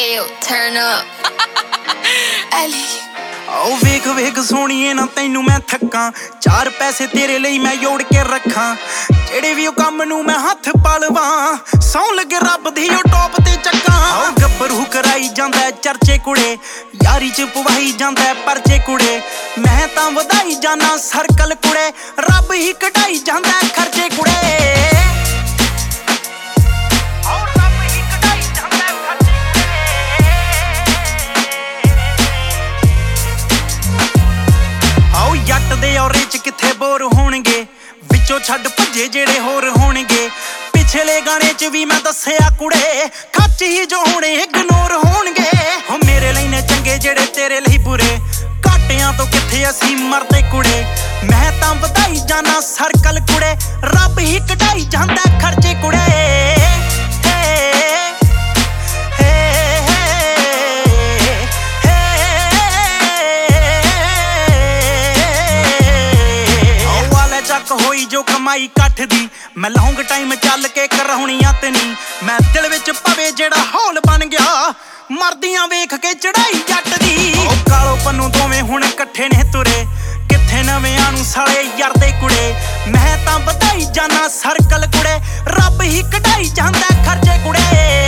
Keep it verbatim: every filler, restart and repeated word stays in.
Ayo, turn up. Ellie. ਆਓ ਵੇਖ ਵੇਖ ਸੋਹਣੀਏ ਨਾ ਤੈਨੂੰ ਮੈਂ ਥੱਕਾਂ, ਚਾਰ ਪੈਸੇ ਤੇਰੇ ਲਈ ਮੈਂ ਜੋੜ ਕੇ ਰੱਖਾਂ, ਜਿਹੜੇ ਵੀ ਉਹ ਕੰਮ ਨੂੰ ਮੈਂ ਹੱਥ ਪਾ ਲਵਾਂ, ਸੌਂ ਲੱਗੇ ਰੱਬ ਦੀ ਉਹ ਟੌਪ ਤੇ ਚੱਕਾਂ। ਆਓ ਗੱਭਰੂ ਕਰਾਈ ਜਾਂਦਾ ਚਰਚੇ ਕੁੜੇ, ਯਾਰੀ ਚ ਪਵਾਈ ਜਾਂਦਾ ਪਰਚੇ ਕੁੜੇ, ਮੈਂ ਤਾਂ ਵਧਾਈ ਜਾਨਾ ਸਰਕਲ ਕੁੜੇ, ਰੱਬ ਹੀ ਕਢਾਈ ਜਾਂਦਾ ਖਰਚੇ ਕੁੜੇ। ਜੱਟ ਦੇ ਔਰੇ ਚ ਕਿੱਥੇ ਬੋਰ ਹੋਣਗੇ, ਵਿੱਚੋਂ ਛੱਡ ਭੱਜੇ ਜਿਹੜੇ ਹੋਰ ਹੋਣਗੇ, ਪਿਛਲੇ ਗਾਣੇ ਚ ਵੀ ਮੈਂ ਦੱਸਿਆ ਕੁੜੇ, ਖੱਚ ਹੀ ਜੋ ਹੁਣੇ ਇਗਨੋਰ ਹੋਣਗੇ। ਹੋ ਮੇਰੇ ਲਈ ਨੇ ਚੰਗੇ ਜਿਹੜੇ ਤੇਰੇ ਲਈ ਬੁਰੇ, ਘਾਟਿਆਂ ਤੋਂ ਕਿੱਥੇ ਅਸੀਂ ਮਰਦੇ ਕੁੜੇ, ਮੈਂ ਤਾਂ ਵਧਾਈ ਜਾਨਾ ਸਰਕਲ ਕੁੜੇ, ਰੱਬ ਹੀ ਕਢਾਈ ਜਾਂਦਾ ਖਰਚੇ ਕੁੜੇ। ਹੋਈ ਜੋ ਕਮਾਈ ਕੱਠ ਦੀ, ਮੈਂ ਲੌਂਗ ਟਾਈਮ ਚੱਲ ਕੇ ਕਰਾਉਣੀ ਅਤਨੀ, ਮੈਂ ਦਿਲ ਵਿੱਚ ਪਵੇ ਜਿਹੜਾ ਹੌਲ ਬਣ ਗਿਆ, ਮਰਦੀਆਂ ਵੇਖ ਕੇ ਚੜਾਈ ਜੱਟ ਦੀ। ਉਹ ਕਾਲੋ ਪੰਨੂ ਦੋਵੇਂ ਹੁਣ ਇਕੱਠੇ ਨੇ ਤੁਰੇ, ਕਿੱਥੇ ਨਵਿਆਂ ਨੂੰ ਸਾਲੇ ਯਾਰ ਦੇ ਕੁੜੇ, ਮੈਂ ਤਾਂ ਵਧਾਈ ਜਾਨਾ ਸਰਕਲ ਕੁੜੇ, ਰੱਬ ਹੀ ਕਢਾਈ ਜਾਂਦਾ ਖਰਚੇ ਕੁੜੇ।